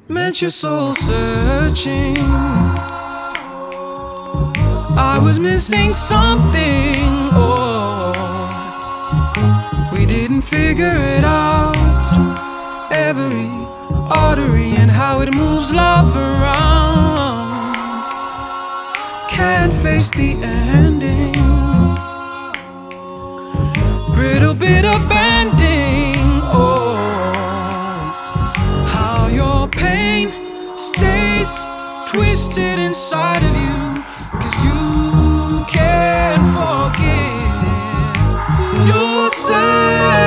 Meant your soul searching. I was missing something. Oh, we didn't figure it out. Every artery and how it moves love around. Can't face the ending. Brittle bit of bending. Oh, how your pain stays twisted inside of you, 'cause you can't forgive yourself.